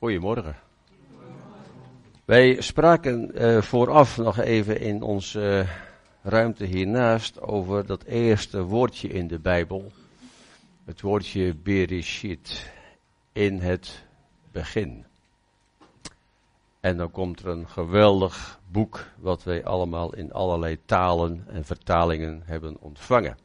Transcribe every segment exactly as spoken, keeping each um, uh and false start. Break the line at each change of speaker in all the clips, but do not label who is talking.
Goedemorgen. Wij spraken uh, vooraf nog even in onze uh, ruimte hiernaast over dat eerste woordje in de Bijbel. Het woordje Bereshit, in het begin. En dan komt er een geweldig boek wat wij allemaal in allerlei talen en vertalingen hebben ontvangen.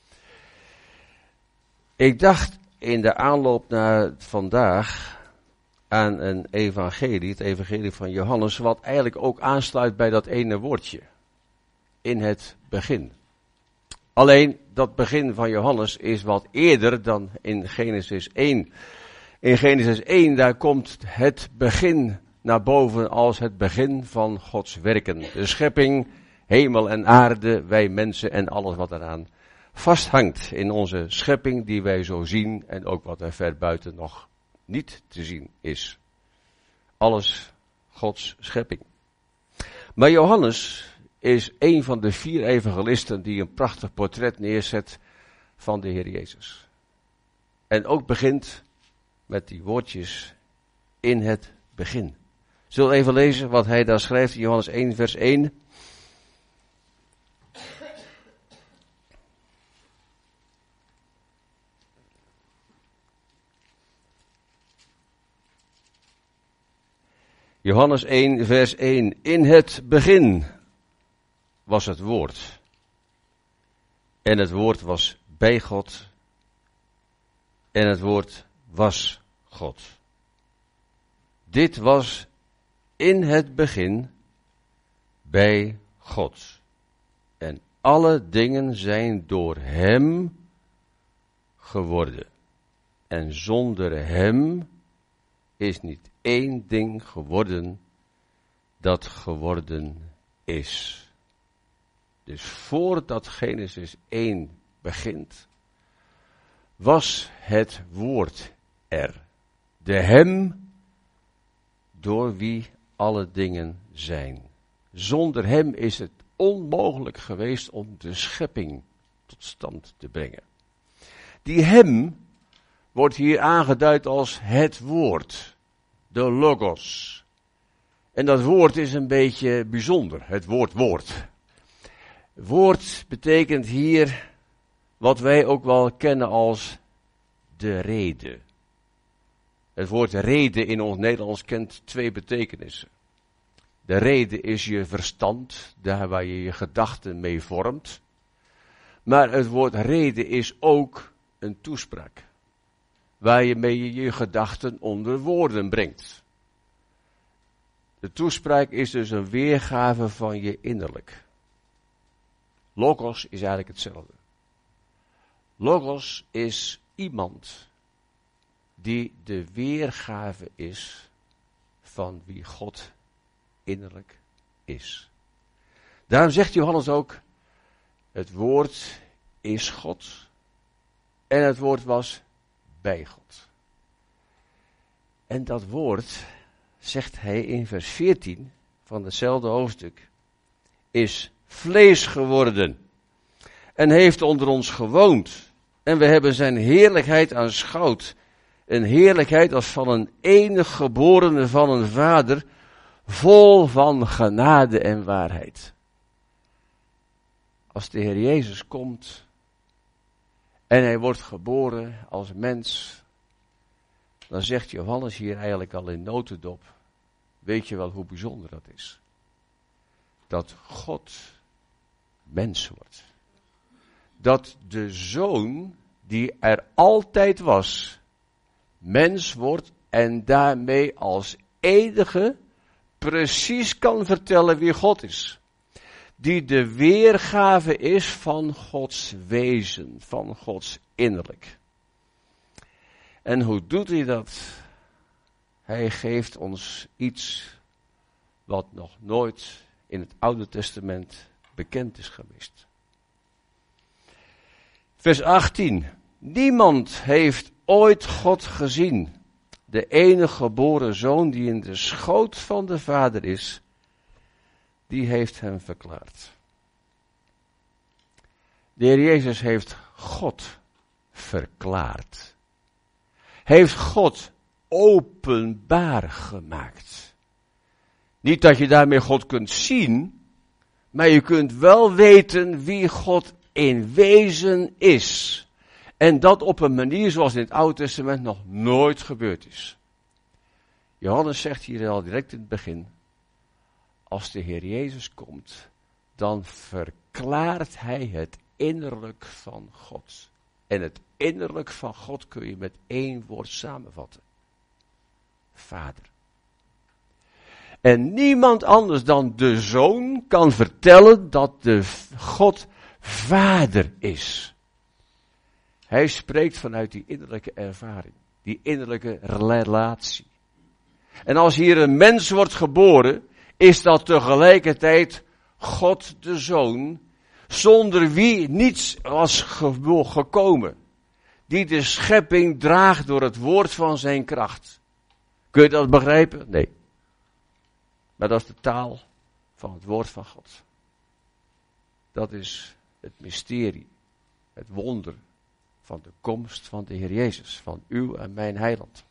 Ik dacht in de aanloop naar vandaag aan een evangelie, het evangelie van Johannes, wat eigenlijk ook aansluit bij dat ene woordje. In het begin. Alleen dat begin van Johannes is wat eerder dan in Genesis één. In Genesis één, daar komt het begin naar boven als het begin van Gods werken. De schepping, hemel en aarde, wij mensen en alles wat eraan vasthangt in onze schepping die wij zo zien en ook wat er ver buiten nog niet te zien is. Alles Gods schepping. Maar Johannes is een van de vier evangelisten die een prachtig portret neerzet van de Heer Jezus. En ook begint met die woordjes in het begin. Zullen we even lezen wat hij daar schrijft in Johannes één vers één. Johannes één vers één. In het begin was het woord. En het woord was bij God. En het woord was God. Dit was in het begin bij God. En alle dingen zijn door hem geworden. En zonder hem is niet één ding geworden dat geworden is. Dus voordat Genesis één begint, was het woord er. De hem door wie alle dingen zijn. Zonder hem is het onmogelijk geweest om de schepping tot stand te brengen. Die hem wordt hier aangeduid als het woord, de logos. En dat woord is een beetje bijzonder, het woord woord. Woord betekent hier wat wij ook wel kennen als de rede. Het woord rede in ons Nederlands kent twee betekenissen. De rede is je verstand, daar waar je je gedachten mee vormt. Maar het woord rede is ook een toespraak. Waar je mee je gedachten onder woorden brengt. De toespraak is dus een weergave van je innerlijk. Logos is eigenlijk hetzelfde. Logos is iemand die de weergave is van wie God innerlijk is. Daarom zegt Johannes ook, het woord is God en het woord was bij God. En dat woord, zegt hij in vers veertien van hetzelfde hoofdstuk, is vlees geworden en heeft onder ons gewoond. En we hebben zijn heerlijkheid aanschouwd. Een heerlijkheid als van een enig geborene van een vader, vol van genade en waarheid. Als de Heer Jezus komt en hij wordt geboren als mens, dan zegt Johannes hier eigenlijk al in notendop, weet je wel hoe bijzonder dat is? Dat God mens wordt. Dat de Zoon, die er altijd was, mens wordt en daarmee als enige precies kan vertellen wie God is. Die de weergave is van Gods wezen, van Gods innerlijk. En hoe doet hij dat? Hij geeft ons iets wat nog nooit in het Oude Testament bekend is geweest. Vers achttien. Niemand heeft ooit God gezien. De enige geboren zoon die in de schoot van de Vader is, die heeft hem verklaard. De Heer Jezus heeft God verklaard. Heeft God openbaar gemaakt. Niet dat je daarmee God kunt zien, maar je kunt wel weten wie God in wezen is. En dat op een manier zoals in het Oude Testament nog nooit gebeurd is. Johannes zegt hier al direct in het begin, als de Heer Jezus komt, dan verklaart hij het innerlijk van God. En het innerlijk van God kun je met één woord samenvatten. Vader. En niemand anders dan de Zoon kan vertellen dat de God Vader is. Hij spreekt vanuit die innerlijke ervaring, die innerlijke relatie. En als hier een mens wordt geboren, is dat tegelijkertijd God de Zoon, zonder wie niets was ge- gekomen. Die de schepping draagt door het woord van zijn kracht. Kun je dat begrijpen? Nee. Maar dat is de taal van het woord van God. Dat is het mysterie, het wonder van de komst van de Heer Jezus, van uw en mijn heiland.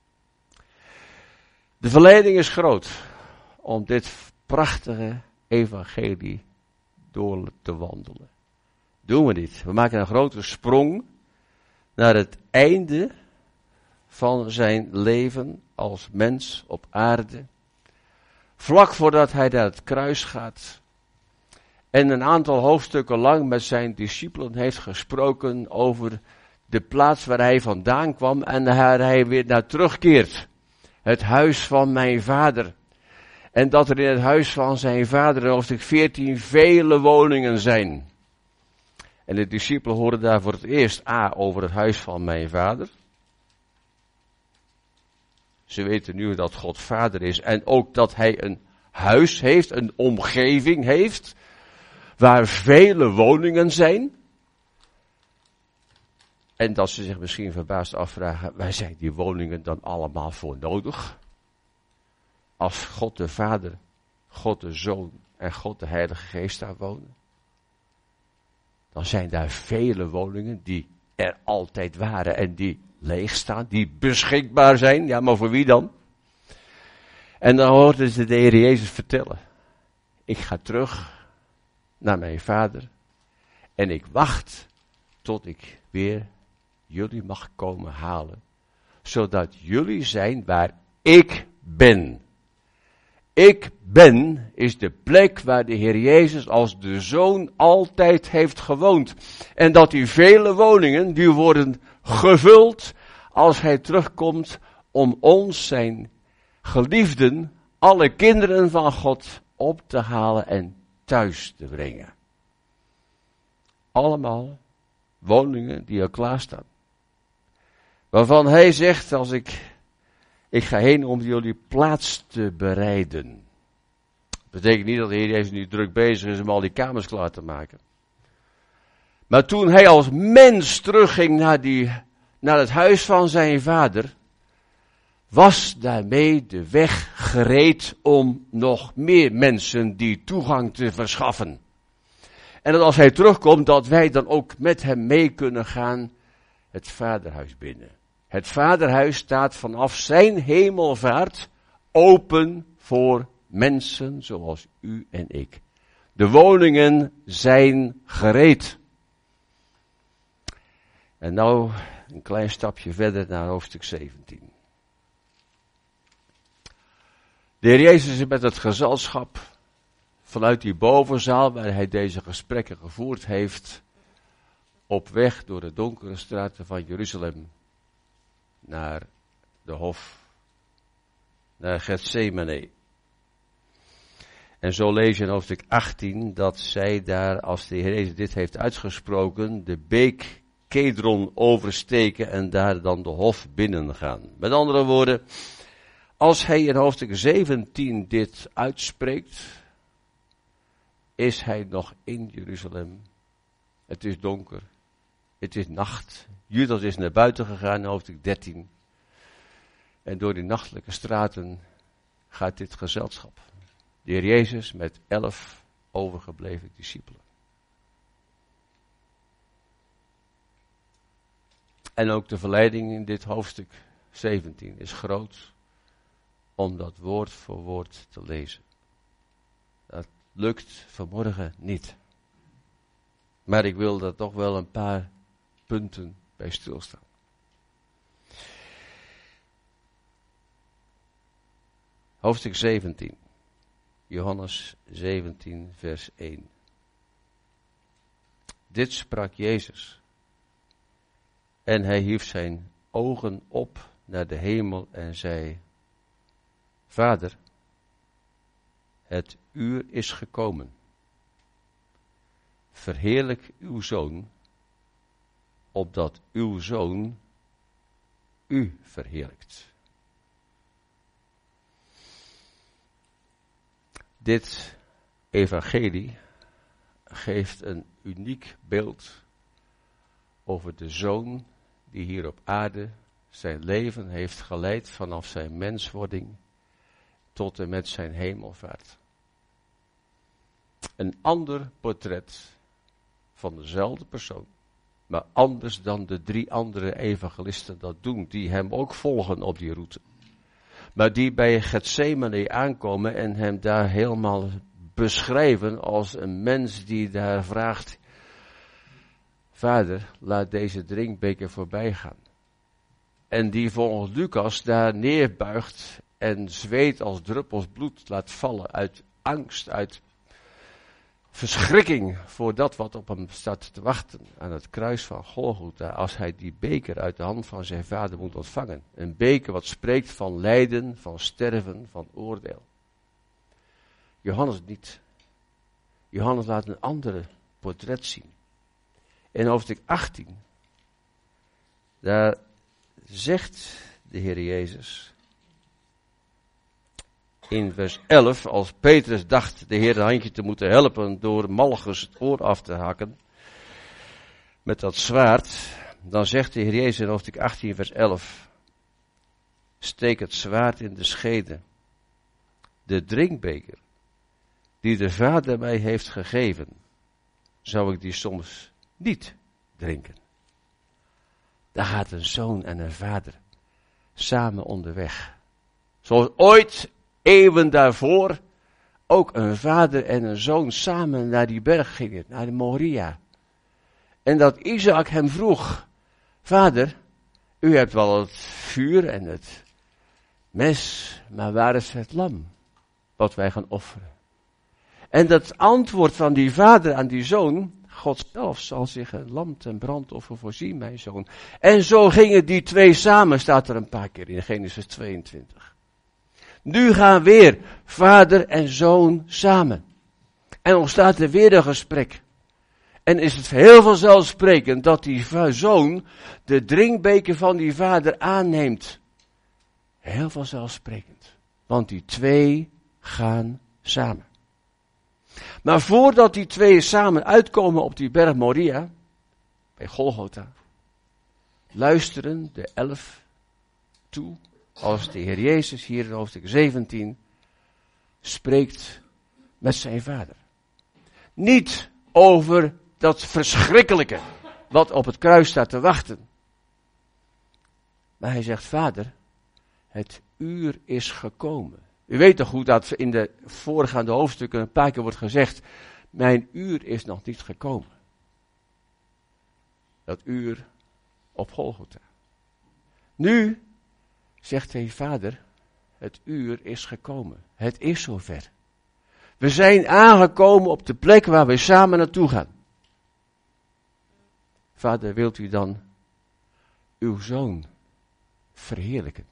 De verleiding is groot om dit prachtige evangelie door te wandelen. Doen we niet. We maken een grote sprong naar het einde van zijn leven als mens op aarde. Vlak voordat hij naar het kruis gaat en een aantal hoofdstukken lang met zijn discipelen heeft gesproken over de plaats waar hij vandaan kwam en waar hij weer naar terugkeert. Het huis van mijn vader. En dat er in het huis van zijn vader in hoofdstuk veertien vele woningen zijn. En de discipelen horen daar voor het eerst A over het huis van mijn vader. Ze weten nu dat God vader is en ook dat hij een huis heeft, een omgeving heeft, waar vele woningen zijn. En dat ze zich misschien verbaasd afvragen, waar zijn die woningen dan allemaal voor nodig? Als God de Vader, God de Zoon en God de Heilige Geest daar wonen. Dan zijn daar vele woningen die er altijd waren en die leeg staan, die beschikbaar zijn. Ja, maar voor wie dan? En dan hoorden ze de Heer Jezus vertellen. Ik ga terug naar mijn Vader en ik wacht tot ik weer jullie mag komen halen. Zodat jullie zijn waar ik ben. Ik ben is de plek waar de Heer Jezus als de Zoon altijd heeft gewoond. En dat die vele woningen, die worden gevuld als hij terugkomt om ons, zijn geliefden, alle kinderen van God, op te halen en thuis te brengen. Allemaal woningen die al klaarstaan. Waarvan hij zegt, als ik, ik ga heen om jullie plaats te bereiden. Dat betekent niet dat de Heer Jezus nu druk bezig is om al die kamers klaar te maken. Maar toen hij als mens terugging naar, die, naar het huis van zijn vader, was daarmee de weg gereed om nog meer mensen die toegang te verschaffen. En dat als hij terugkomt, dat wij dan ook met hem mee kunnen gaan het vaderhuis binnen. Het vaderhuis staat vanaf zijn hemelvaart open voor mensen zoals u en ik. De woningen zijn gereed. En nou een klein stapje verder naar hoofdstuk zeventien. De Heer Jezus is met het gezelschap vanuit die bovenzaal waar hij deze gesprekken gevoerd heeft, op weg door de donkere straten van Jeruzalem naar de hof, naar Gethsemane. En zo lees je in hoofdstuk achttien dat zij daar, als de Heer Jezus dit heeft uitgesproken, de beek Kedron oversteken en daar dan de hof binnengaan. Met andere woorden, als hij in hoofdstuk zeventien dit uitspreekt, is hij nog in Jeruzalem. Het is donker. Het is nacht. Judas is naar buiten gegaan in hoofdstuk dertien. En door die nachtelijke straten gaat dit gezelschap. De Heer Jezus met elf overgebleven discipelen. En ook de verleiding in dit hoofdstuk zeventien is groot om dat woord voor woord te lezen. Dat lukt vanmorgen niet. Maar ik wil er toch wel een paar punten bij stilstaan. Hoofdstuk zeventien. Johannes zeventien, vers één. Dit sprak Jezus. En hij hief zijn ogen op naar de hemel en zei: Vader, het uur is gekomen. Verheerlijk uw Zoon, opdat uw Zoon u verheerlijkt. Dit evangelie geeft een uniek beeld over de Zoon die hier op aarde zijn leven heeft geleid vanaf zijn menswording tot en met zijn hemelvaart. Een ander portret van dezelfde persoon, maar anders dan de drie andere evangelisten dat doen, die hem ook volgen op die route. Maar die bij Getsemane aankomen en hem daar helemaal beschrijven als een mens die daar vraagt: Vader, laat deze drinkbeker voorbij gaan. En die volgens Lucas daar neerbuigt en zweet als druppels bloed laat vallen uit angst, uit verschrikking voor dat wat op hem staat te wachten aan het kruis van Golgotha, als hij die beker uit de hand van zijn vader moet ontvangen. Een beker wat spreekt van lijden, van sterven, van oordeel. Johannes niet. Johannes laat een andere portret zien. In hoofdstuk achttien, daar zegt de Heer Jezus in vers elf, als Petrus dacht de Heer een handje te moeten helpen door Malchus het oor af te hakken met dat zwaard, dan zegt de Heer Jezus in hoofdstuk achttien vers elf: steek het zwaard in de schede. De drinkbeker die de Vader mij heeft gegeven, zou ik die soms niet drinken. Daar gaat een zoon en een vader samen onderweg. Zoals ooit, eeuwen daarvoor, ook een vader en een zoon samen naar die berg gingen, naar de Moria. En dat Isaac hem vroeg: Vader, u hebt wel het vuur en het mes, maar waar is het lam wat wij gaan offeren? En dat antwoord van die vader aan die zoon: God zelf zal zich een lam ten brandoffer voorzien, mijn zoon. En zo gingen die twee samen, staat er een paar keer in Genesis tweeëntwintig. Nu gaan weer vader en zoon samen. En ontstaat er weer een gesprek. En is het heel vanzelfsprekend dat die zoon de drinkbeker van die vader aanneemt. Heel vanzelfsprekend. Want die twee gaan samen. Maar voordat die twee samen uitkomen op die berg Moria, bij Golgotha, luisteren de elf toe als de Heer Jezus hier in hoofdstuk zeventien spreekt met zijn vader. Niet over dat verschrikkelijke wat op het kruis staat te wachten. Maar hij zegt: Vader, het uur is gekomen. U weet toch hoe dat in de voorgaande hoofdstukken een paar keer wordt gezegd: mijn uur is nog niet gekomen. Dat uur op Golgotha. Nu zegt hij: Vader, het uur is gekomen. Het is zover. We zijn aangekomen op de plek waar we samen naartoe gaan. Vader, wilt u dan uw zoon verheerlijken?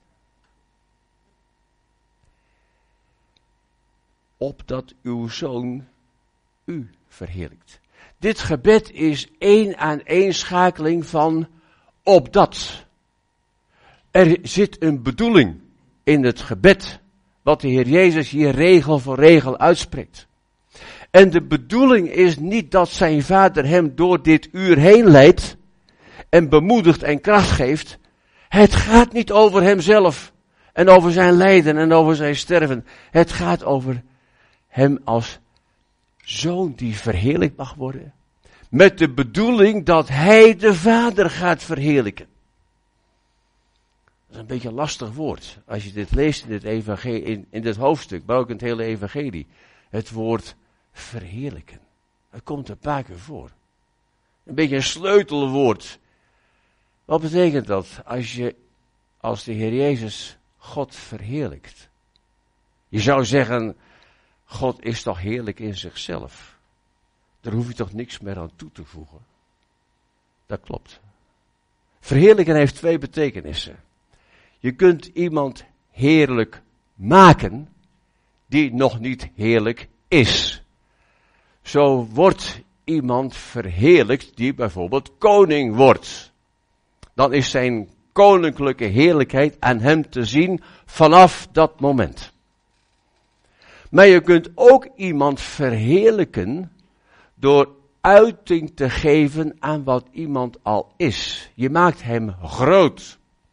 Opdat uw zoon u verheerlijkt. Dit gebed is één aan één schakeling van opdat. Er zit een bedoeling in het gebed, wat de Heer Jezus hier regel voor regel uitspreekt. En de bedoeling is niet dat zijn vader hem door dit uur heen leidt en bemoedigt en kracht geeft. Het gaat niet over hemzelf en over zijn lijden en over zijn sterven. Het gaat over hem als zoon die verheerlijkt mag worden. Met de bedoeling dat hij de vader gaat verheerlijken. Dat is een beetje een lastig woord. Als je dit leest in dit, evangelie, in, in dit hoofdstuk, maar ook in het hele evangelie. Het woord verheerlijken. Het komt een paar keer voor. Een beetje een sleutelwoord. Wat betekent dat als je als de Heer Jezus God verheerlijkt? Je zou zeggen, God is toch heerlijk in zichzelf. Daar hoef je toch niks meer aan toe te voegen. Dat klopt. Verheerlijken heeft twee betekenissen. Je kunt iemand heerlijk maken die nog niet heerlijk is. Zo wordt iemand verheerlijkt die bijvoorbeeld koning wordt. Dan is zijn koninklijke heerlijkheid aan hem te zien vanaf dat moment. Maar je kunt ook iemand verheerlijken door uiting te geven aan wat iemand al is. Je maakt hem groot.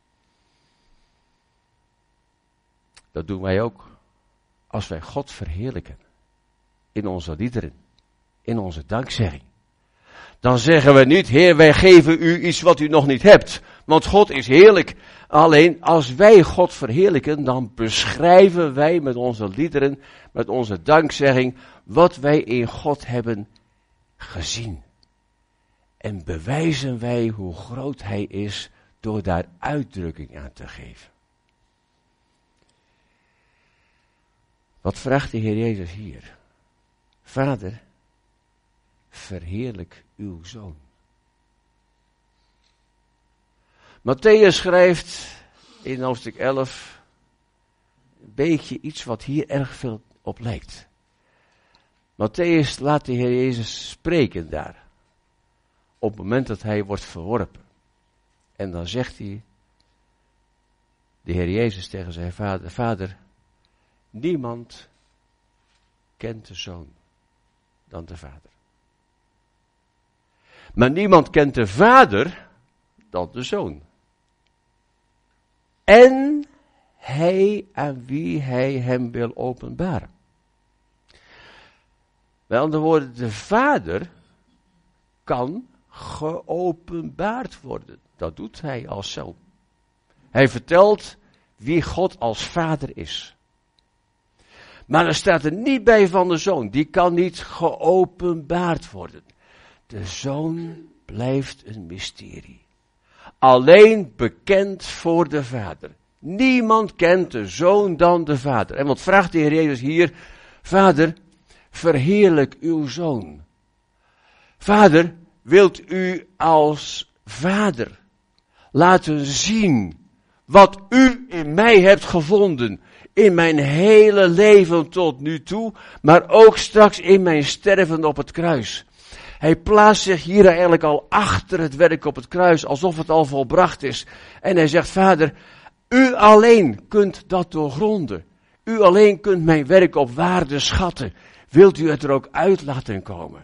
Dat doen wij ook als wij God verheerlijken. In onze liederen, in onze dankzegging. Dan zeggen we niet, Heer, wij geven u iets wat u nog niet hebt. Want God is heerlijk. Alleen als wij God verheerlijken, dan beschrijven wij met onze liederen, met onze dankzegging, wat wij in God hebben gezien. En bewijzen wij hoe groot Hij is door daar uitdrukking aan te geven. Wat vraagt de Heer Jezus hier? Vader, verheerlijk uw Zoon. Mattheüs schrijft in hoofdstuk elf een beetje iets wat hier erg veel op lijkt. Mattheüs laat de Heer Jezus spreken daar. Op het moment dat hij wordt verworpen. En dan zegt hij, de Heer Jezus tegen zijn vader, Vader, niemand kent de Zoon dan de Vader. Maar niemand kent de Vader dan de Zoon. En hij aan wie hij hem wil openbaren. Met andere woorden, de Vader kan geopenbaard worden. Dat doet hij als Zoon. Hij vertelt wie God als Vader is. Maar er staat er niet bij van de Zoon. Die kan niet geopenbaard worden. De Zoon blijft een mysterie. Alleen bekend voor de Vader. Niemand kent de Zoon dan de Vader. En wat vraagt de Heer Jezus hier? Vader, verheerlijk uw Zoon. Vader, wilt u als Vader laten zien wat u in mij hebt gevonden. In mijn hele leven tot nu toe, maar ook straks in mijn sterven op het kruis. Hij plaatst zich hier eigenlijk al achter het werk op het kruis, alsof het al volbracht is. En hij zegt, Vader, u alleen kunt dat doorgronden. U alleen kunt mijn werk op waarde schatten. Wilt u het er ook uit laten komen?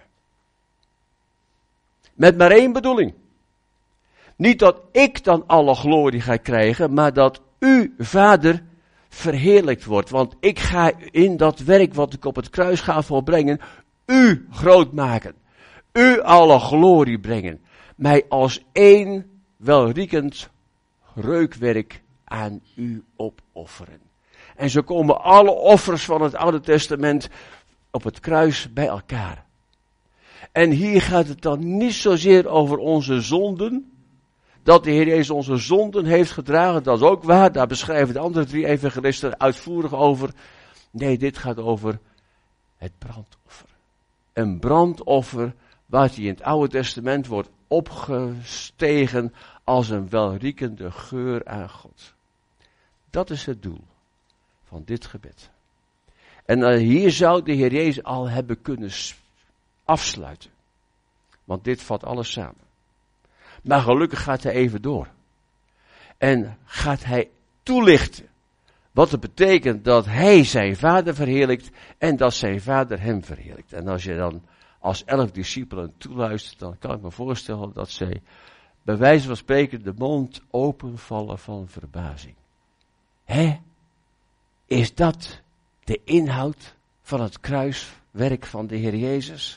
Met maar één bedoeling. Niet dat ik dan alle glorie ga krijgen, maar dat u, Vader, verheerlijkt wordt. Want ik ga in dat werk wat ik op het kruis ga volbrengen, u groot maken. U alle glorie brengen. Mij als één welriekend reukwerk aan u opofferen. En zo komen alle offers van het Oude Testament op het kruis bij elkaar. En hier gaat het dan niet zozeer over onze zonden. Dat de Heer Jezus onze zonden heeft gedragen, dat is ook waar. Daar beschrijven de andere drie evangelisten uitvoerig over. Nee, dit gaat over het brandoffer. Een brandoffer wat in het Oude Testament wordt opgestegen als een welriekende geur aan God. Dat is het doel van dit gebed. En uh, hier zou de Heer Jezus al hebben kunnen afsluiten. Want dit vat alles samen. Maar gelukkig gaat hij even door. En gaat hij toelichten wat het betekent dat hij zijn vader verheerlijkt en dat zijn vader hem verheerlijkt. En als je dan als elf discipelen toeluistert, dan kan ik me voorstellen dat zij bij wijze van spreken de mond openvallen van verbazing. Hè? Is dat de inhoud van het kruiswerk van de Heer Jezus?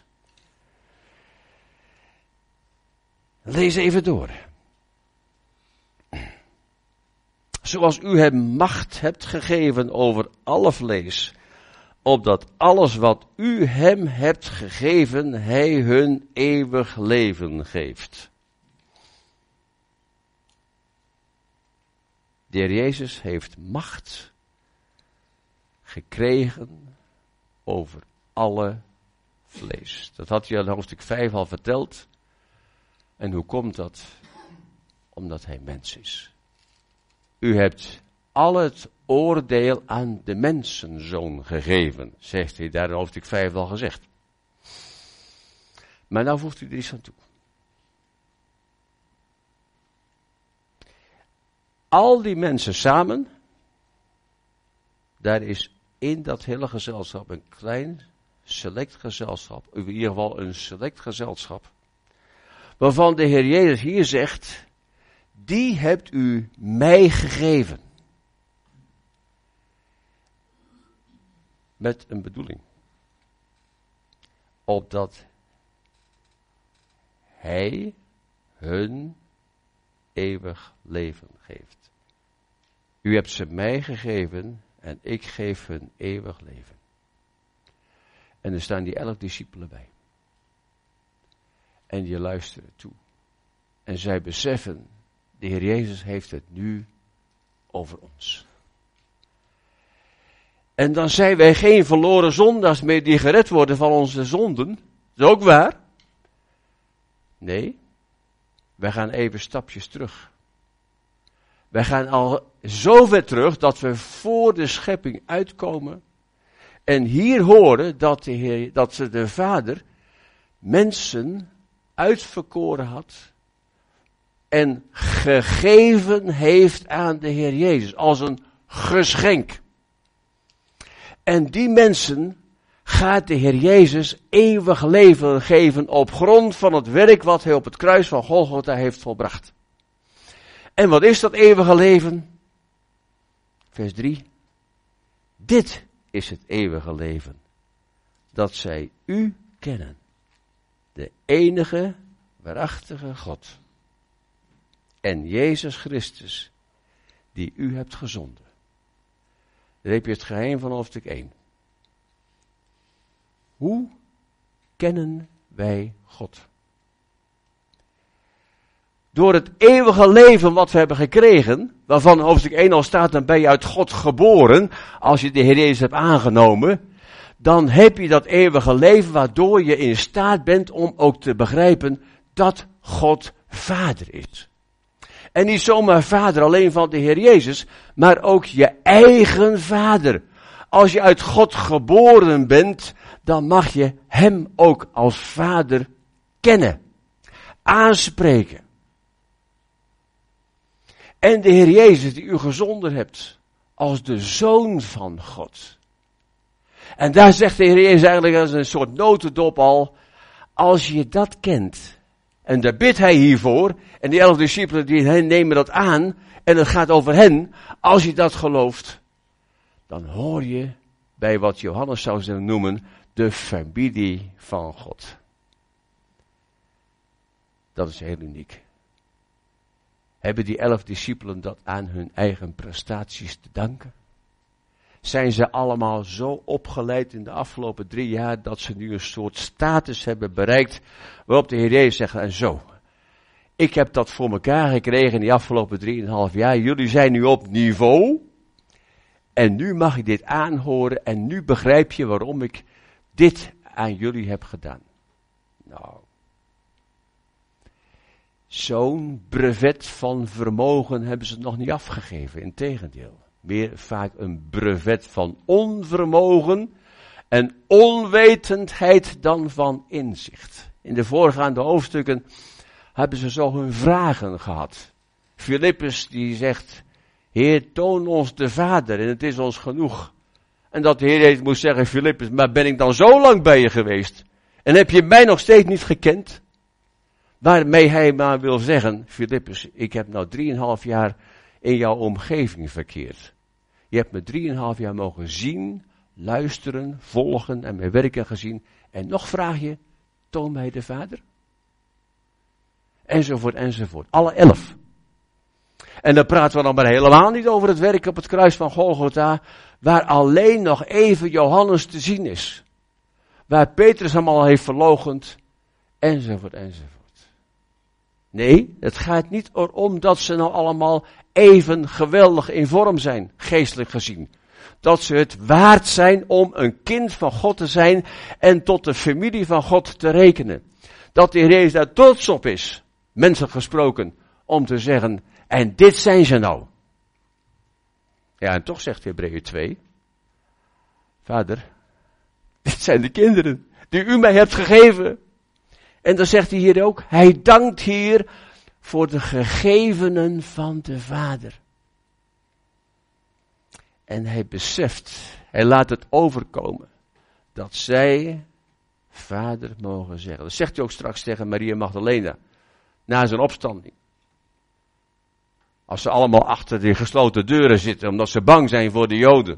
Lees even door. Zoals u hem macht hebt gegeven over alle vlees, opdat alles wat u hem hebt gegeven, hij hun eeuwig leven geeft. De Heer Jezus heeft macht gekregen over alle vlees. Dat had hij in hoofdstuk vijf al verteld. En hoe komt dat? Omdat hij mens is. U hebt al het oordeel aan de mensenzoon gegeven, zegt hij daar in hoofdstuk vijf al gezegd. Maar nou voegt u er iets aan toe. Al die mensen samen, daar is in dat hele gezelschap een klein select gezelschap, in ieder geval een select gezelschap, waarvan de Heer Jezus hier zegt, die hebt u mij gegeven. Met een bedoeling. Opdat hij hun eeuwig leven geeft. U hebt ze mij gegeven en ik geef hun eeuwig leven. En er staan die elf discipelen bij. En die luisteren toe. En zij beseffen, de Heer Jezus heeft het nu over ons. En dan zijn wij geen verloren zondaars meer die gered worden van onze zonden. Dat is ook waar. Nee, wij gaan even stapjes terug. Wij gaan al zo ver terug dat we voor de schepping uitkomen. En hier horen dat de, Heer, dat ze de Vader mensen uitverkoren had. En gegeven heeft aan de Heer Jezus. Als een geschenk. En die mensen gaat de Heer Jezus eeuwig leven geven op grond van het werk wat hij op het kruis van Golgotha heeft volbracht. En wat is dat eeuwige leven? Vers drie. Dit is het eeuwige leven. Dat zij u kennen. De enige waarachtige God. En Jezus Christus, die u hebt gezonden. Dan heb je het geheim van hoofdstuk één. Hoe kennen wij God? Door het eeuwige leven wat we hebben gekregen, waarvan hoofdstuk één al staat, dan ben je uit God geboren, als je de Heer Jezus hebt aangenomen, dan heb je dat eeuwige leven waardoor je in staat bent om ook te begrijpen dat God Vader is. En niet zomaar Vader alleen van de Heer Jezus, maar ook je eigen Vader. Als je uit God geboren bent, dan mag je Hem ook als Vader kennen, aanspreken. En de Heer Jezus die u gezonden hebt als de Zoon van God. En daar zegt de Heer Jezus eigenlijk als een soort notendop al, als je dat kent, en daar bidt hij hiervoor, en die elf discipelen die nemen dat aan, en het gaat over hen, als je dat gelooft, dan hoor je bij wat Johannes zou zullen noemen, de familie van God. Dat is heel uniek. Hebben die elf discipelen dat aan hun eigen prestaties te danken? Zijn ze allemaal zo opgeleid in de afgelopen drie jaar dat ze nu een soort status hebben bereikt waarop de Heer Jezus zegt, en zo, ik heb dat voor elkaar gekregen in die afgelopen drieënhalf jaar, jullie zijn nu op niveau en nu mag ik dit aanhoren en nu begrijp je waarom ik dit aan jullie heb gedaan. Nou, zo'n brevet van vermogen hebben ze nog niet afgegeven, integendeel. Meer vaak een brevet van onvermogen en onwetendheid dan van inzicht. In de voorgaande hoofdstukken hebben ze zo hun vragen gehad. Filippus die zegt, Heer, toon ons de Vader en het is ons genoeg. En dat de Heer Jezus moest zeggen, Filippus, maar ben ik dan zo lang bij je geweest? En heb je mij nog steeds niet gekend? Waarmee hij maar wil zeggen, Filippus, ik heb nou drieënhalf jaar in jouw omgeving verkeerd. Je hebt me drieënhalf jaar mogen zien, luisteren, volgen en mijn werken gezien. En nog vraag je, toon mij de Vader? Enzovoort, enzovoort. Alle elf. En dan praten we nog maar helemaal niet over het werk op het kruis van Golgotha, waar alleen nog even Johannes te zien is. Waar Petrus hem al heeft verloochend, enzovoort, enzovoort. Nee, het gaat niet erom dat ze nou allemaal even geweldig in vorm zijn, geestelijk gezien. Dat ze het waard zijn om een kind van God te zijn en tot de familie van God te rekenen. Dat de Heer Jezus daar trots op is, menselijk gesproken, om te zeggen, en dit zijn ze nou. Ja, en toch zegt Hebreeën twee, Vader, dit zijn de kinderen die u mij hebt gegeven. En dan zegt hij hier ook, hij dankt hier voor de gegevenen van de Vader. En hij beseft, hij laat het overkomen, dat zij Vader mogen zeggen. Dat zegt hij ook straks tegen Maria Magdalena, na zijn opstanding. Als ze allemaal achter die gesloten deuren zitten, omdat ze bang zijn voor de Joden.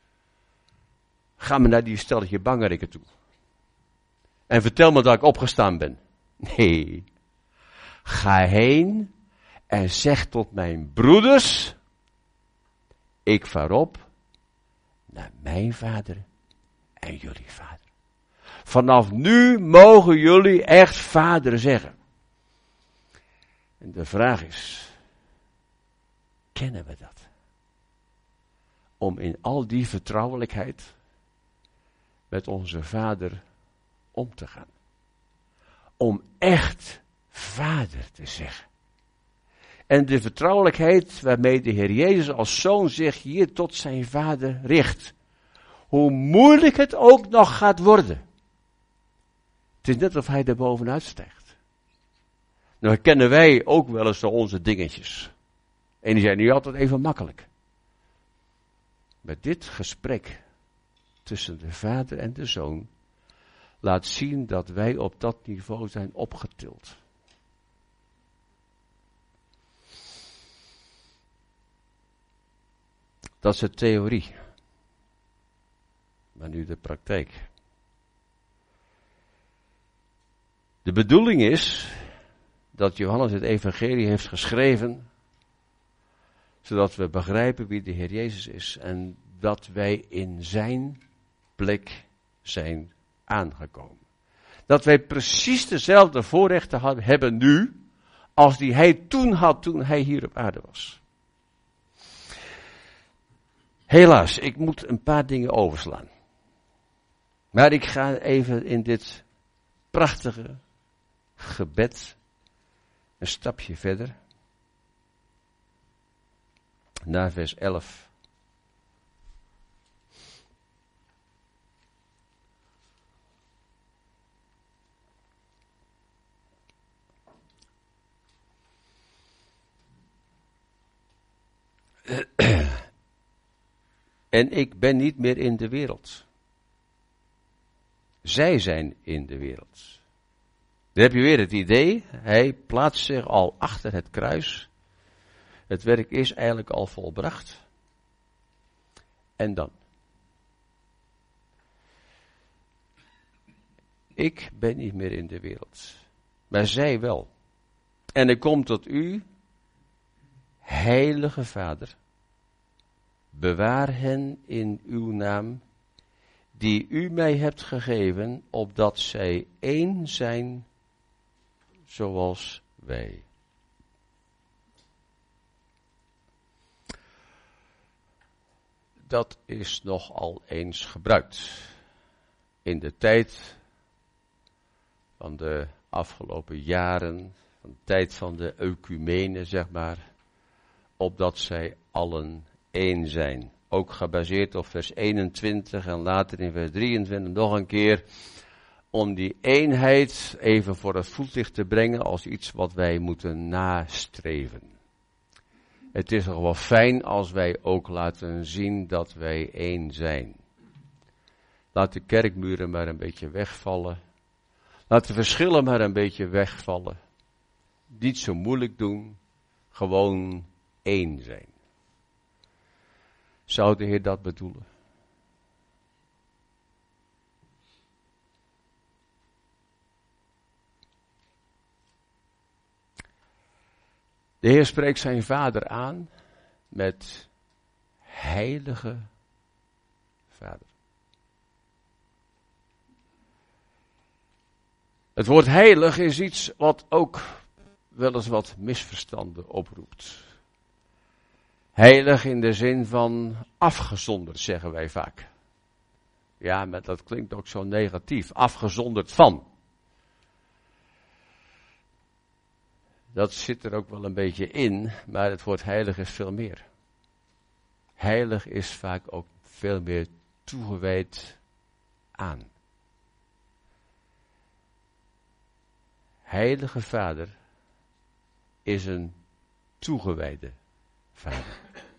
Ga maar naar die stelletje bangerikken toe. En vertel me dat ik opgestaan ben. Nee. Ga heen en zeg tot mijn broeders, ik vaar op naar mijn vader en jullie vader. Vanaf nu mogen jullie echt vader zeggen. En de vraag is, kennen we dat? Om in al die vertrouwelijkheid met onze vader om te gaan. Om echt vader te zeggen. En de vertrouwelijkheid waarmee de Heer Jezus als zoon zich hier tot zijn vader richt. Hoe moeilijk het ook nog gaat worden. Het is net of hij er bovenuit stijgt. Nou kennen wij ook wel eens zo onze dingetjes. En die zijn niet altijd even makkelijk. Maar dit gesprek tussen de vader en de zoon laat zien dat wij op dat niveau zijn opgetild. Dat is de theorie. Maar nu de praktijk. De bedoeling is dat Johannes het evangelie heeft geschreven, zodat we begrijpen wie de Heer Jezus is en dat wij in zijn plek zijn aangekomen. Dat wij precies dezelfde voorrechten hadden, hebben nu, als die hij toen had, toen hij hier op aarde was. Helaas, ik moet een paar dingen overslaan. Maar ik ga even in dit prachtige gebed een stapje verder. Naar vers elf. En ik ben niet meer in de wereld. Zij zijn in de wereld. Dan heb je weer het idee, hij plaatst zich al achter het kruis. Het werk is eigenlijk al volbracht. En dan? Ik ben niet meer in de wereld, maar zij wel. En ik kom tot u, heilige Vader. Bewaar hen in uw naam, die u mij hebt gegeven, opdat zij één zijn, zoals wij. Dat is nogal eens gebruikt. In de tijd van de afgelopen jaren, van de tijd van de ecumene, zeg maar, opdat zij allen één zijn. Ook gebaseerd op vers eenentwintig en later in vers drieëntwintig nog een keer. Om die eenheid even voor het voetlicht te brengen als iets wat wij moeten nastreven. Het is toch wel fijn als wij ook laten zien dat wij één zijn. Laat de kerkmuren maar een beetje wegvallen. Laat de verschillen maar een beetje wegvallen. Niet zo moeilijk doen. Gewoon één zijn. Zou de Heer dat bedoelen? De Heer spreekt zijn Vader aan met heilige Vader. Het woord heilig is iets wat ook wel eens wat misverstanden oproept. Heilig in de zin van afgezonderd, zeggen wij vaak. Ja, maar dat klinkt ook zo negatief. Afgezonderd van. Dat zit er ook wel een beetje in, maar het woord heilig is veel meer. Heilig is vaak ook veel meer toegewijd aan. Heilige Vader is een toegewijde Vader.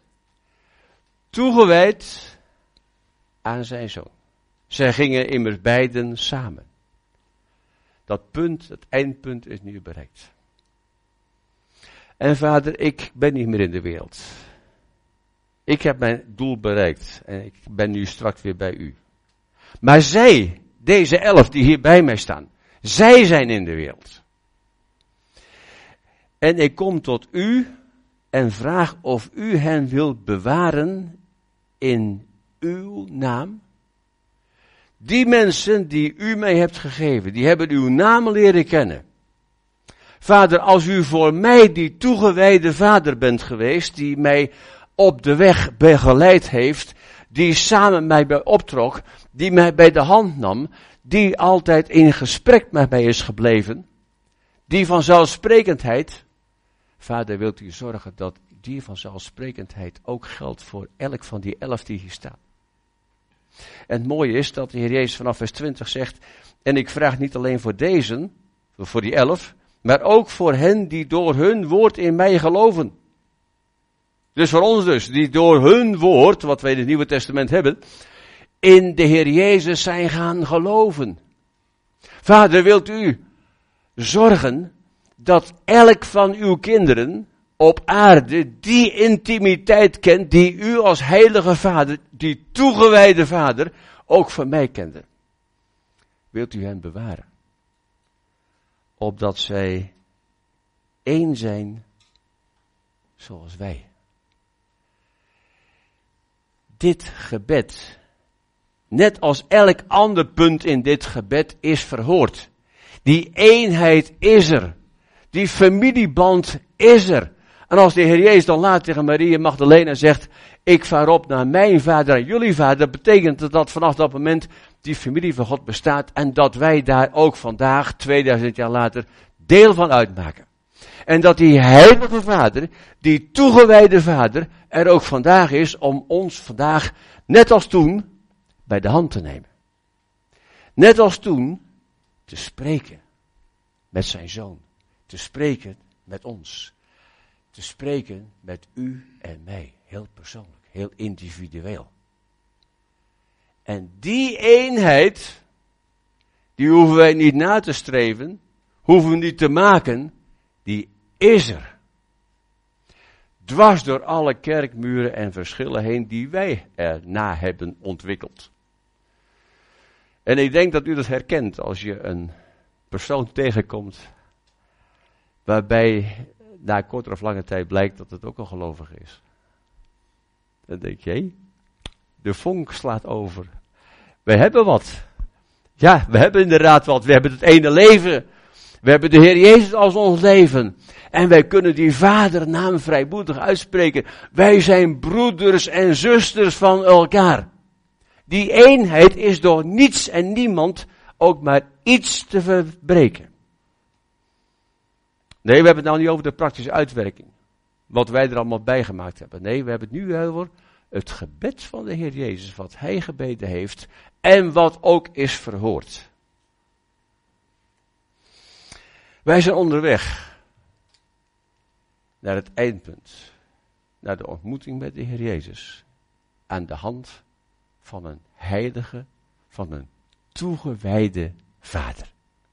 Toegewijd aan zijn Zoon. Zij gingen immers beiden samen. Dat punt, het eindpunt is nu bereikt. En Vader, ik ben niet meer in de wereld. Ik heb mijn doel bereikt en ik ben nu straks weer bij u. Maar zij, deze elf die hier bij mij staan, zij zijn in de wereld. En ik kom tot u en vraag of u hen wilt bewaren in uw naam. Die mensen die u mij hebt gegeven, die hebben uw naam leren kennen. Vader, als u voor mij die toegewijde Vader bent geweest, die mij op de weg begeleid heeft, die samen mij bij optrok, die mij bij de hand nam, die altijd in gesprek met mij is gebleven, die vanzelfsprekendheid, Vader, wilt u zorgen dat die vanzelfsprekendheid ook geldt voor elk van die elf die hier staan. En het mooie is dat de Heer Jezus vanaf vers twintig zegt, en ik vraag niet alleen voor deze, voor die elf, maar ook voor hen die door hun woord in mij geloven. Dus voor ons dus, die door hun woord, wat wij in het Nieuwe Testament hebben, in de Heer Jezus zijn gaan geloven. Vader, wilt u zorgen dat elk van uw kinderen op aarde die intimiteit kent, die u als heilige Vader, die toegewijde Vader, ook van mij kende. Wilt u hen bewaren? Opdat zij één zijn zoals wij. Dit gebed, net als elk ander punt in dit gebed, is verhoord. Die eenheid is er. Die familieband is er. En als de Heer Jezus dan laat tegen Maria Magdalena zegt, ik vaar op naar mijn vader en jullie vader, betekent dat dat vanaf dat moment die familie van God bestaat en dat wij daar ook vandaag, tweeduizend jaar later, deel van uitmaken. En dat die heilige Vader, die toegewijde Vader, er ook vandaag is om ons vandaag, net als toen, bij de hand te nemen. Net als toen, te spreken met zijn Zoon. Te spreken met ons. Te spreken met u en mij. Heel persoonlijk, heel individueel. En die eenheid, die hoeven wij niet na te streven, hoeven we niet te maken, die is er. Dwars door alle kerkmuren en verschillen heen die wij erna hebben ontwikkeld. En ik denk dat u dat herkent als je een persoon tegenkomt, waarbij na korte of lange tijd blijkt dat het ook een gelovige is. Dan denk je, hé, de vonk slaat over. We hebben wat. Ja, we hebben inderdaad wat. We hebben het ene leven. We hebben de Heer Jezus als ons leven. En wij kunnen die vadernaam vrijmoedig uitspreken. Wij zijn broeders en zusters van elkaar. Die eenheid is door niets en niemand ook maar iets te verbreken. Nee, we hebben het nou niet over de praktische uitwerking. Wat wij er allemaal bij gemaakt hebben. Nee, we hebben het nu over het gebed van de Heer Jezus. Wat hij gebeden heeft. En wat ook is verhoord. Wij zijn onderweg. Naar het eindpunt. Naar de ontmoeting met de Heer Jezus. Aan de hand van een heilige, van een toegewijde Vader.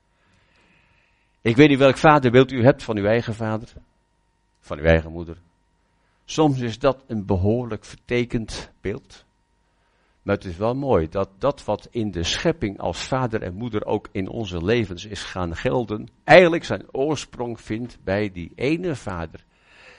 Ik weet niet welk vaderbeeld u hebt van uw eigen vader, van uw eigen moeder. Soms is dat een behoorlijk vertekend beeld. Maar het is wel mooi dat dat wat in de schepping als vader en moeder ook in onze levens is gaan gelden, eigenlijk zijn oorsprong vindt bij die ene Vader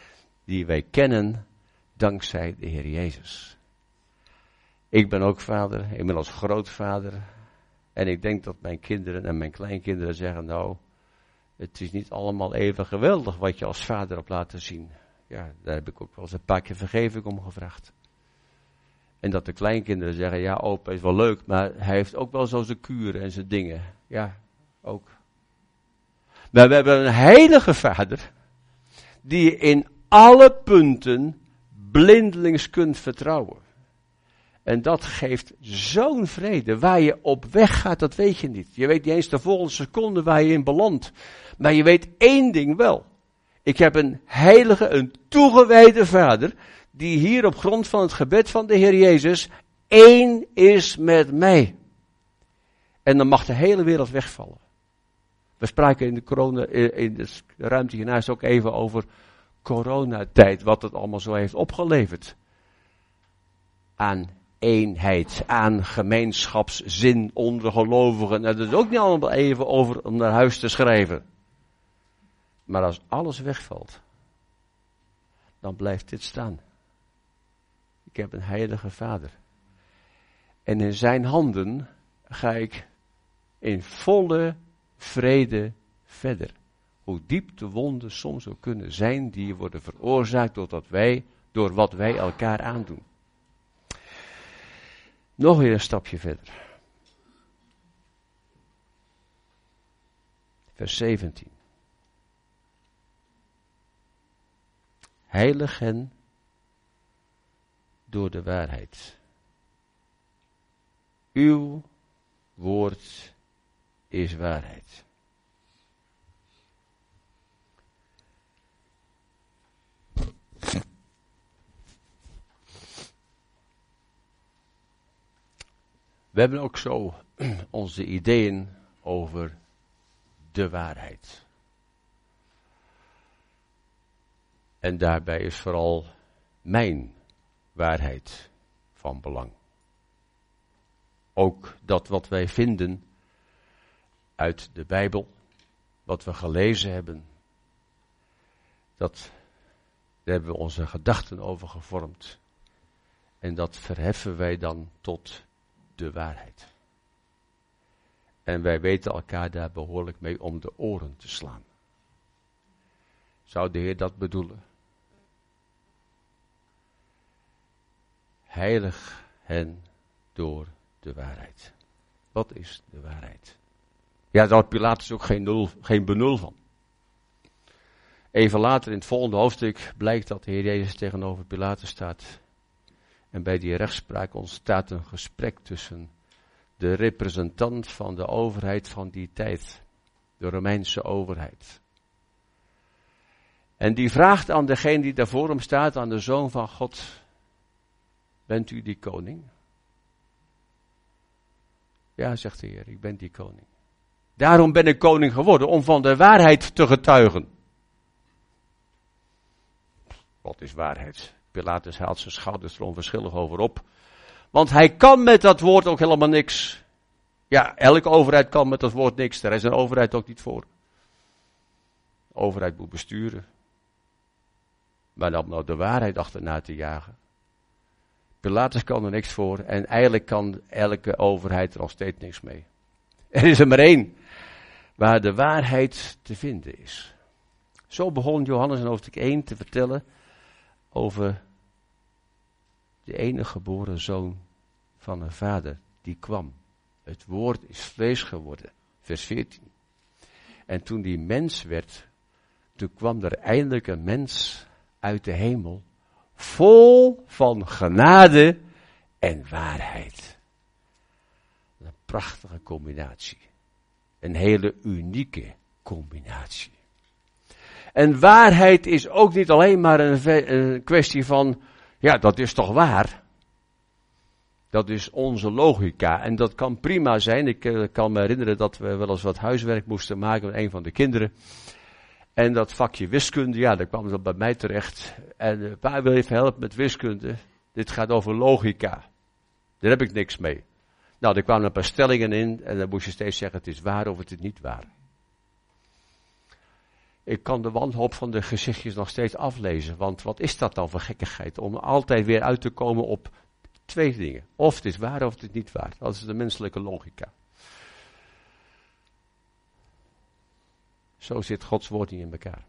die wij kennen dankzij de Heer Jezus. Ik ben ook vader, inmiddels grootvader. En ik denk dat mijn kinderen en mijn kleinkinderen zeggen, nou, het is niet allemaal even geweldig wat je als vader hebt laten zien. Ja, daar heb ik ook wel eens een paar keer vergeving om gevraagd. En dat de kleinkinderen zeggen, ja, opa is wel leuk, maar hij heeft ook wel zo zijn kuren en zijn dingen. Ja, ook. Maar we hebben een heilige vader, die je in alle punten blindelings kunt vertrouwen. En dat geeft zo'n vrede. Waar je op weg gaat, dat weet je niet. Je weet niet eens de volgende seconde waar je in belandt. Maar je weet één ding wel. Ik heb een heilige, een toegewijde vader, die hier op grond van het gebed van de Heer Jezus één is met mij. En dan mag de hele wereld wegvallen. We spraken in de corona, in de ruimte hiernaast ook even over coronatijd, wat het allemaal zo heeft opgeleverd. Aan eenheid, aan gemeenschapszin onder gelovigen. En dat is ook niet allemaal even over om naar huis te schrijven. Maar als alles wegvalt, dan blijft dit staan. Ik heb een heilige vader. En in zijn handen ga ik in volle vrede verder. Hoe diep de wonden soms ook kunnen zijn die worden veroorzaakt doordat wij, door wat wij elkaar aandoen. Nog weer een stapje verder. Vers zeventien. Heilig hen door de waarheid. Uw woord is waarheid. We hebben ook zo onze ideeën over de waarheid. En daarbij is vooral mijn waarheid van belang. Ook dat wat wij vinden uit de Bijbel, wat we gelezen hebben, dat, daar hebben we onze gedachten over gevormd. En dat verheffen wij dan tot de waarheid. En wij weten elkaar daar behoorlijk mee om de oren te slaan. Zou de Heer dat bedoelen? Heilig hen door de waarheid. Wat is de waarheid? Ja, daar had Pilatus ook geen, nul, geen benul van. Even later in het volgende hoofdstuk blijkt dat de Heer Jezus tegenover Pilatus staat. En bij die rechtspraak ontstaat een gesprek tussen de representant van de overheid van die tijd. De Romeinse overheid. En die vraagt aan degene die daar voor hem staat, aan de Zoon van God: bent u die koning? Ja, zegt de Heer, ik ben die koning. Daarom ben ik koning geworden, om van de waarheid te getuigen. Wat is waarheid? Pilatus haalt zijn schouders er onverschillig over op. Want hij kan met dat woord ook helemaal niks. Ja, elke overheid kan met dat woord niks. Daar is een overheid ook niet voor. De overheid moet besturen. Maar dan nou de waarheid achterna te jagen. Pilatus kan er niks voor. En eigenlijk kan elke overheid er nog steeds niks mee. Er is er maar één waar de waarheid te vinden is. Zo begon Johannes in hoofdstuk één te vertellen over de enige geboren zoon van een vader die kwam. Het woord is vlees geworden. Vers veertien. En toen die mens werd, toen kwam er eindelijk een mens uit de hemel, vol van genade en waarheid. Een prachtige combinatie. Een hele unieke combinatie. En waarheid is ook niet alleen maar een, een kwestie van, ja, dat is toch waar. Dat is onze logica. En dat kan prima zijn. Ik uh, kan me herinneren dat we wel eens wat huiswerk moesten maken met een van de kinderen. En dat vakje wiskunde, ja, daar kwam dat bij mij terecht. En uh, pa wil even helpen met wiskunde. Dit gaat over logica. Daar heb ik niks mee. Nou, er kwamen een paar stellingen in en dan moest je steeds zeggen, het is waar of het is niet waar. Ik kan de wanhoop van de gezichtjes nog steeds aflezen. Want wat is dat dan voor gekkigheid? Om altijd weer uit te komen op twee dingen. Of het is waar of het is niet waar. Dat is de menselijke logica. Zo zit Gods woord niet in elkaar.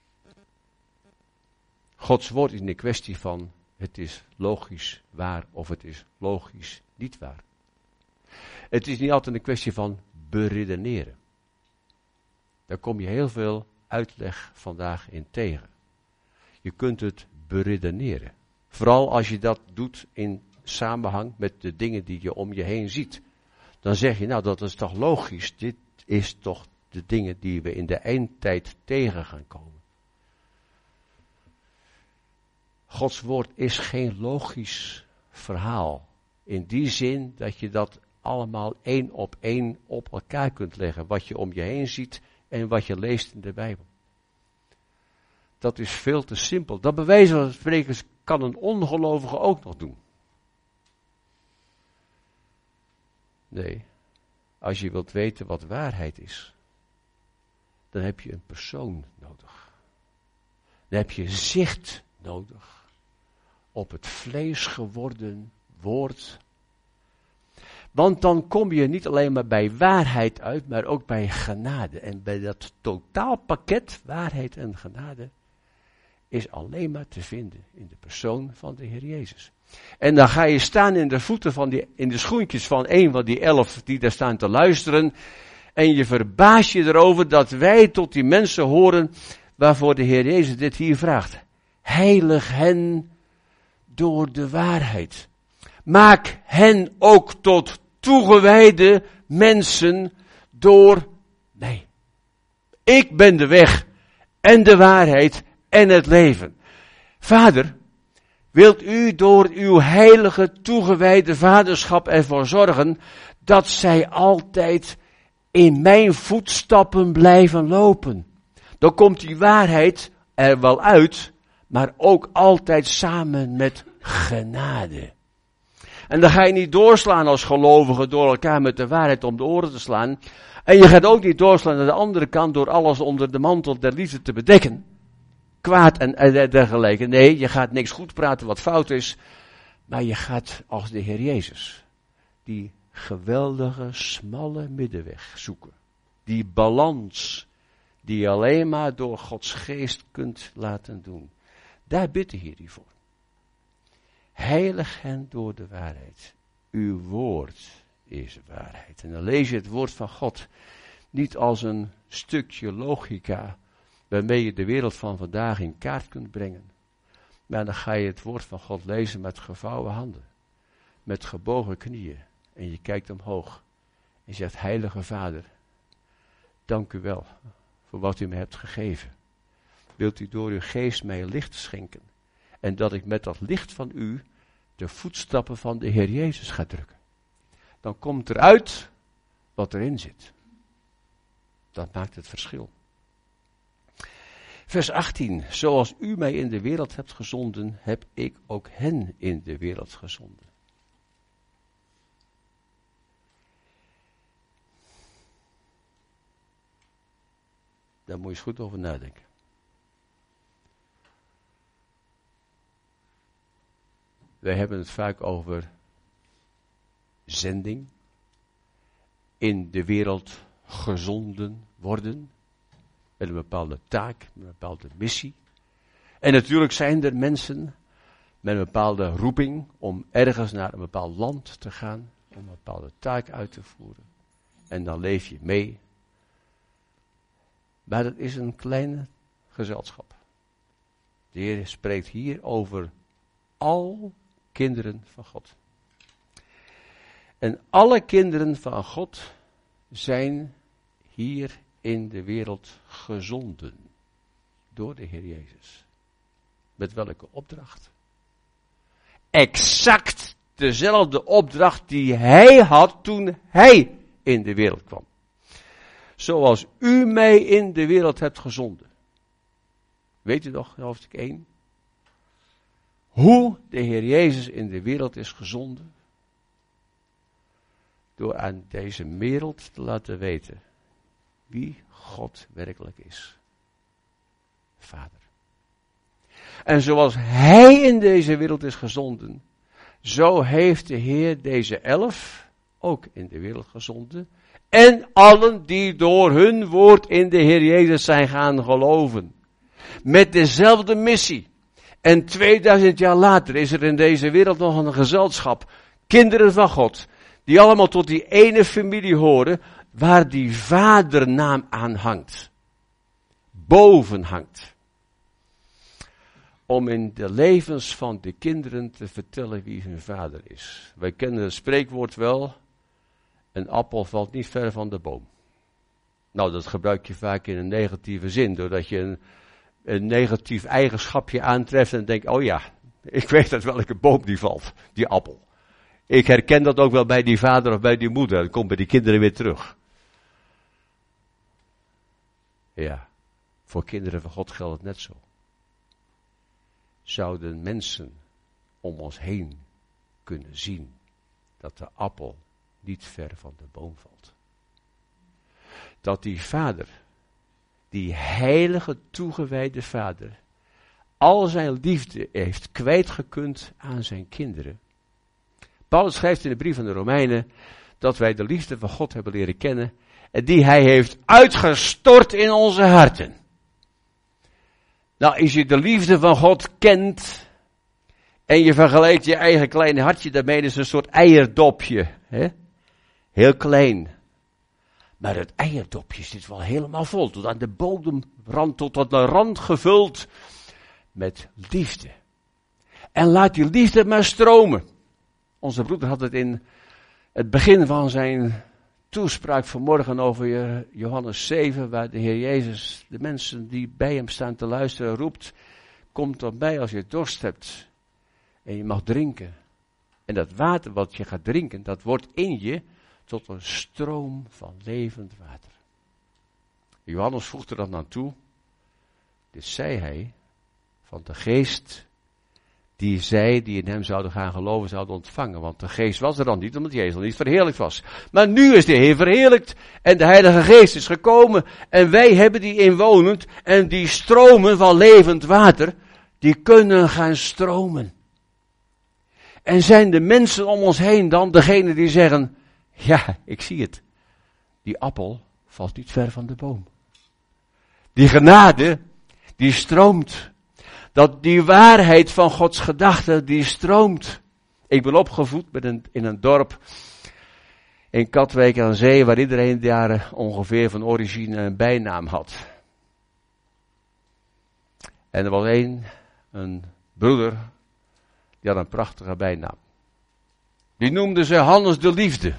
Gods woord is een kwestie van het is logisch waar of het is logisch niet waar. Het is niet altijd een kwestie van beredeneren. Daar kom je heel veel uitleg vandaag in tegen. Je kunt het beredeneren. Vooral als je dat doet in samenhang met de dingen die je om je heen ziet. Dan zeg je, nou dat is toch logisch, dit is toch de dingen die we in de eindtijd tegen gaan komen. Gods woord is geen logisch verhaal. In die zin dat je dat allemaal één op één op elkaar kunt leggen. Wat je om je heen ziet en wat je leest in de Bijbel. Dat is veel te simpel. Dat bij wijze van spreken kan een ongelovige ook nog doen. Nee, als je wilt weten wat waarheid is, dan heb je een persoon nodig. Dan heb je zicht nodig op het vlees geworden woord. Want dan kom je niet alleen maar bij waarheid uit, maar ook bij genade. En bij dat totaalpakket, waarheid en genade, is alleen maar te vinden in de persoon van de Heer Jezus. En dan ga je staan in de voeten van die, in de schoentjes van een van die elf die daar staan te luisteren. En je verbaast je erover dat wij tot die mensen horen waarvoor de Heer Jezus dit hier vraagt. Heilig hen door de waarheid. Maak hen ook tot toegewijde mensen door, nee, ik ben de weg en de waarheid en het leven. Vader, wilt u door uw heilige toegewijde vaderschap ervoor zorgen dat zij altijd in mijn voetstappen blijven lopen. Dan komt die waarheid er wel uit, maar ook altijd samen met genade. En dan ga je niet doorslaan als gelovige door elkaar met de waarheid om de oren te slaan. En je gaat ook niet doorslaan naar de andere kant door alles onder de mantel der liefde te bedekken. Kwaad en, en dergelijke. Nee, je gaat niks goed praten wat fout is. Maar je gaat als de Heer Jezus die geweldige smalle middenweg zoeken. Die balans die je alleen maar door Gods geest kunt laten doen. Daar bidt de Heer die voor. Heilig hen door de waarheid. Uw woord is waarheid. En dan lees je het woord van God niet als een stukje logica waarmee je de wereld van vandaag in kaart kunt brengen. Maar dan ga je het woord van God lezen met gevouwen handen. Met gebogen knieën. En je kijkt omhoog. En je zegt, Heilige Vader, dank u wel voor wat u me hebt gegeven. Wilt u door uw geest mij licht schenken. En dat ik met dat licht van u de voetstappen van de Heer Jezus ga drukken. Dan komt eruit wat erin zit. Dat maakt het verschil. Vers achttien. Zoals u mij in de wereld hebt gezonden, heb ik ook hen in de wereld gezonden. Daar moet je eens goed over nadenken. Wij hebben het vaak over zending, in de wereld gezonden worden, met een bepaalde taak, met een bepaalde missie. En natuurlijk zijn er mensen met een bepaalde roeping om ergens naar een bepaald land te gaan, om een bepaalde taak uit te voeren. En dan leef je mee. Maar dat is een klein gezelschap. De Heer spreekt hier over al kinderen van God. En alle kinderen van God zijn hier in de wereld gezonden door de Heer Jezus. Met welke opdracht? Exact dezelfde opdracht die hij had toen hij in de wereld kwam. Zoals u mij in de wereld hebt gezonden. Weet u nog, hoofdstuk één? Hoe de Heer Jezus in de wereld is gezonden. Door aan deze wereld te laten weten wie God werkelijk is. Vader. En zoals hij in deze wereld is gezonden, zo heeft de Heer deze elf ook in de wereld gezonden. En allen die door hun woord in de Heer Jezus zijn gaan geloven. Met dezelfde missie. En tweeduizend jaar later is er in deze wereld nog een gezelschap. Kinderen van God. Die allemaal tot die ene familie horen. Waar die vadernaam aan hangt. Boven hangt. Om in de levens van de kinderen te vertellen wie hun vader is. Wij kennen het spreekwoord wel. Een appel valt niet ver van de boom. Nou, dat gebruik je vaak in een negatieve zin. Doordat je een, een negatief eigenschapje aantreft en denkt, oh ja, ik weet uit welke boom die valt, die appel. Ik herken dat ook wel bij die vader of bij die moeder. Dat komt bij die kinderen weer terug. Ja, voor kinderen van God geldt het net zo. Zouden mensen om ons heen kunnen zien dat de appel niet ver van de boom valt. Dat die vader, die heilige toegewijde vader, al zijn liefde heeft kwijtgekund aan zijn kinderen. Paulus schrijft in de brief van de Romeinen dat wij de liefde van God hebben leren kennen en die hij heeft uitgestort in onze harten. Nou, als je de liefde van God kent en je vergelijkt je eigen kleine hartje daarmee, is een soort eierdopje, hè? Heel klein. Maar het eierdopje zit wel helemaal vol, tot aan de bodemrand, tot aan de rand gevuld met liefde. En laat die liefde maar stromen. Onze broeder had het in het begin van zijn toespraak vanmorgen over Johannes zeven, waar de Heer Jezus de mensen die bij hem staan te luisteren roept, kom tot mij als je dorst hebt en je mag drinken. En dat water wat je gaat drinken, dat wordt in je tot een stroom van levend water. Johannes voegde er dan aan toe, dit zei hij, van de geest die zij die in hem zouden gaan geloven zouden ontvangen. Want de geest was er dan niet, omdat Jezus al niet verheerlijkt was. Maar nu is de Heer verheerlijkt en de Heilige Geest is gekomen en wij hebben die inwonend en die stromen van levend water, die kunnen gaan stromen. En zijn de mensen om ons heen dan degene die zeggen, ja, ik zie het. Die appel valt niet ver van de boom. Die genade, die stroomt. Dat die waarheid van Gods gedachten, die stroomt. Ik ben opgevoed met een, in een dorp in Katwijk aan Zee, waar iedereen daar ongeveer van origine een bijnaam had. En er was één, een broeder, die had een prachtige bijnaam. Die noemde ze Hannes de Liefde.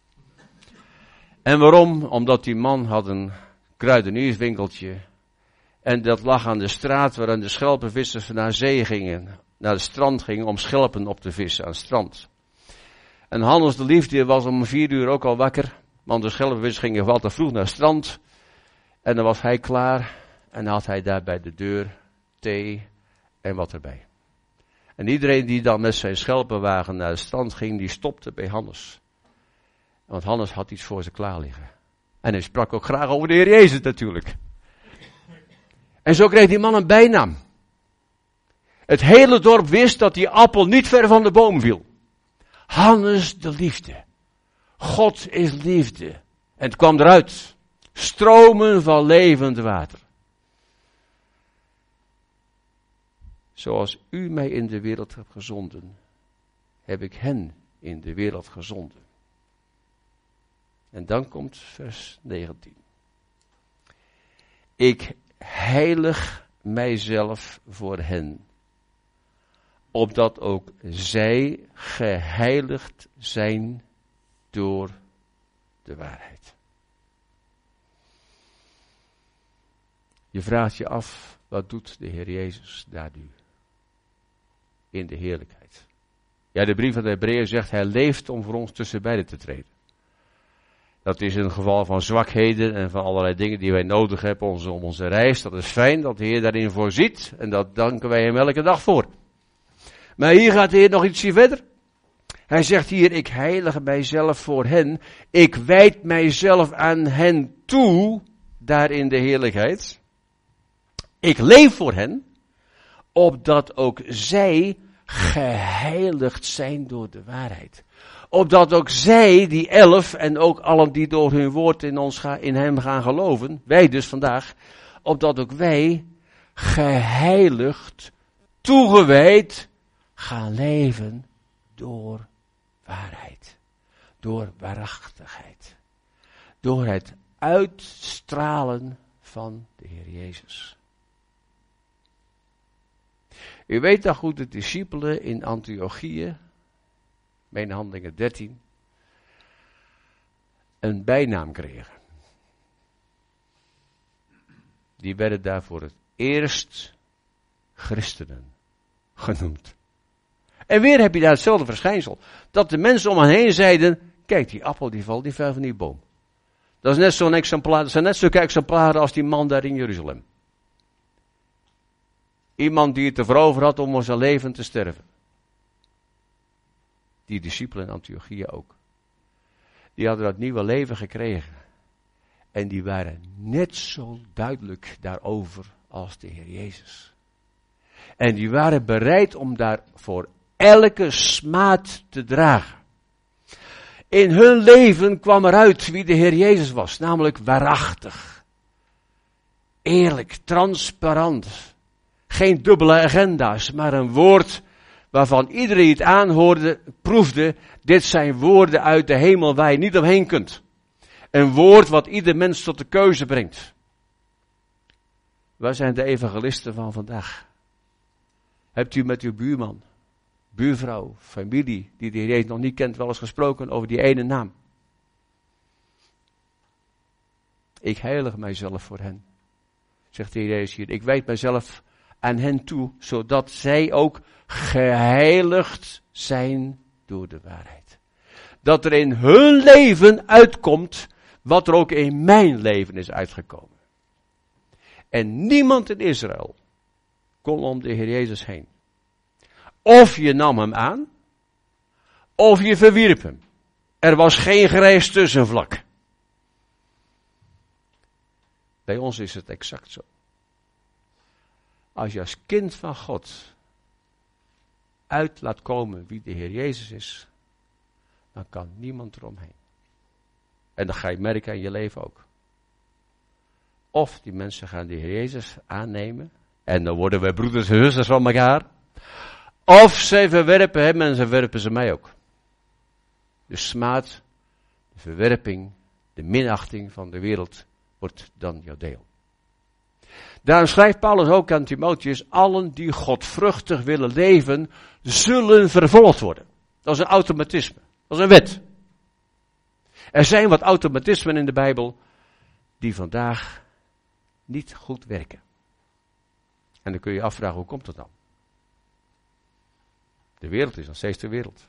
En waarom? Omdat die man had een kruidenierswinkeltje. En dat lag aan de straat waarin de schelpenvissers naar zee gingen. Naar het strand gingen om schelpen op te vissen aan het strand. En Hannes de Liefde was om vier uur ook al wakker. Want de schelpenvissers gingen wel te vroeg naar het strand. En dan was hij klaar. En dan had hij daar bij de deur thee en wat erbij. En iedereen die dan met zijn schelpenwagen naar het strand ging, die stopte bij Hannes. Want Hannes had iets voor ze klaar liggen. En hij sprak ook graag over de Heer Jezus natuurlijk. En zo kreeg die man een bijnaam. Het hele dorp wist dat die appel niet ver van de boom viel. Hannes de Liefde. God is liefde. En het kwam eruit. Stromen van levend water. Zoals u mij in de wereld hebt gezonden, heb ik hen in de wereld gezonden. En dan komt vers negentien. Ik heilig mijzelf voor hen, opdat ook zij geheiligd zijn door de waarheid. Je vraagt je af, wat doet de Heer Jezus daar nu? In de heerlijkheid. Ja, de brief van de Hebreeën zegt, hij leeft om voor ons tussen beiden te treden. Dat is een geval van zwakheden en van allerlei dingen die wij nodig hebben om onze reis. Dat is fijn dat de Heer daarin voorziet en dat danken wij hem elke dag voor. Maar hier gaat de Heer nog ietsje verder. Hij zegt hier, ik heilige mijzelf voor hen. Ik wijd mijzelf aan hen toe, daar in de heerlijkheid. Ik leef voor hen, opdat ook zij geheiligd zijn door de waarheid. Opdat ook zij, die elf, en ook allen die door hun woord in, ons gaan, in hem gaan geloven, wij dus vandaag, opdat ook wij geheiligd, toegewijd gaan leven door waarheid. Door waarachtigheid. Door het uitstralen van de Heer Jezus. U weet dat goed, de discipelen in Antiochië, mijn Handelingen dertien, een bijnaam kregen. Die werden daar voor het eerst christenen genoemd. En weer heb je daar hetzelfde verschijnsel. Dat de mensen om hen heen zeiden, kijk die appel die valt niet ver van die boom. Dat is net zo'n exemplaar, dat zijn net zulke exemplaren als die man daar in Jeruzalem. Iemand die het ervoor over had om zijn leven te sterven. Die discipelen in Antiochië ook. Die hadden dat nieuwe leven gekregen. En die waren net zo duidelijk daarover als de Heer Jezus. En die waren bereid om daar voor elke smaad te dragen. In hun leven kwam eruit wie de Heer Jezus was. Namelijk waarachtig. Eerlijk, transparant. Geen dubbele agenda's, maar een woord waarvan iedereen die het aanhoorde, proefde, dit zijn woorden uit de hemel waar je niet omheen kunt. Een woord wat ieder mens tot de keuze brengt. Waar zijn de evangelisten van vandaag? Hebt u met uw buurman, buurvrouw, familie, die de Heer Jezus nog niet kent, wel eens gesproken over die ene naam? Ik heilig mijzelf voor hen, zegt de Heer Jezus hier. Ik wijd mijzelf aan hen toe, zodat zij ook geheiligd zijn door de waarheid. Dat er in hun leven uitkomt wat er ook in mijn leven is uitgekomen. En niemand in Israël kon om de Heer Jezus heen. Of je nam hem aan, of je verwierp hem. Er was geen grijs tussenvlak. Bij ons is het exact zo. Als je als kind van God uit laat komen wie de Heer Jezus is, dan kan niemand eromheen. En dat ga je merken in je leven ook. Of die mensen gaan de Heer Jezus aannemen, en dan worden wij broeders en zusters van elkaar. Of zij verwerpen hem en ze verwerpen ze mij ook. De smaad, de verwerping, de minachting van de wereld wordt dan jouw deel. Daarom schrijft Paulus ook aan Timotheus, allen die godvruchtig willen leven, zullen vervolgd worden. Dat is een automatisme, dat is een wet. Er zijn wat automatismen in de Bijbel die vandaag niet goed werken. En dan kun je je afvragen, hoe komt dat dan? De wereld is nog steeds de wereld.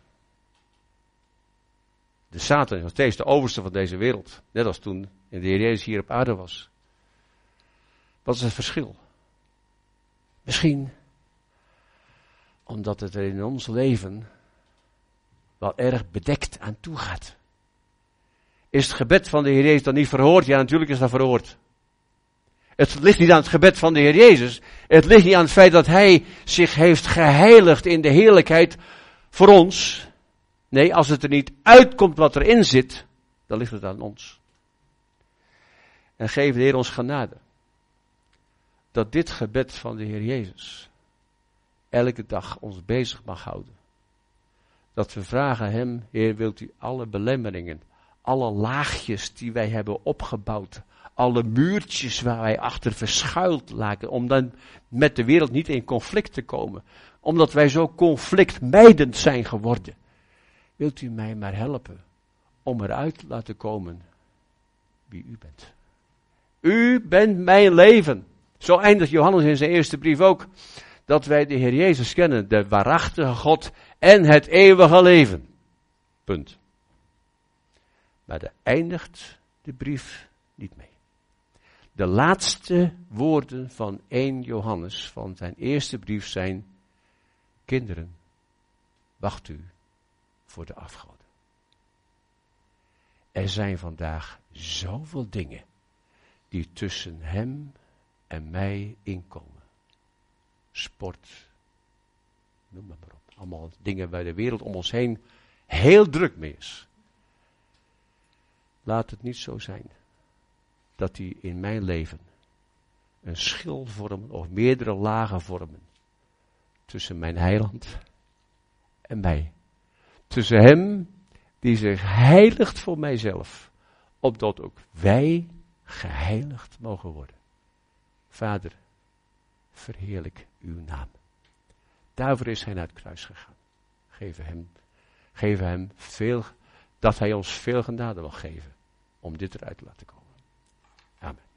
De Satan is nog steeds de overste van deze wereld. Net als toen de Heer Jezus hier op aarde was. Wat is het verschil? Misschien omdat het er in ons leven wel erg bedekt aan toe gaat. Is het gebed van de Heer Jezus dan niet verhoord? Ja, natuurlijk is dat verhoord. Het ligt niet aan het gebed van de Heer Jezus. Het ligt niet aan het feit dat Hij zich heeft geheiligd in de heerlijkheid voor ons. Nee, als het er niet uitkomt wat erin zit, dan ligt het aan ons. En geef de Heer ons genade. Dat dit gebed van de Heer Jezus elke dag ons bezig mag houden. Dat we vragen Hem, Heer, wilt u alle belemmeringen, alle laagjes die wij hebben opgebouwd, alle muurtjes waar wij achter verschuild lagen, om dan met de wereld niet in conflict te komen. Omdat wij zo conflictmijdend zijn geworden. Wilt u mij maar helpen om eruit te laten komen wie u bent. U bent mijn leven. Zo eindigt Johannes in zijn eerste brief ook. Dat wij de Heer Jezus kennen, de waarachtige God en het eeuwige leven. Punt. Maar daar eindigt de brief niet mee. De laatste woorden van eerste Johannes, van zijn eerste brief zijn: kinderen, wacht u voor de afgoden. Er zijn vandaag zoveel dingen die tussen hem
en mij inkomen. Sport, noem maar, maar op. Allemaal dingen waar de wereld om ons heen heel druk mee is. Laat het niet zo zijn dat die in mijn leven een schil vormen of meerdere lagen vormen tussen mijn heiland en mij. Tussen hem die zich heiligt voor mijzelf, opdat ook wij geheiligd mogen worden. Vader, verheerlijk uw naam. Daarvoor is hij naar het kruis gegaan. Geef hem, geef hem veel, dat hij ons veel genade wil geven om dit eruit te laten komen. Amen.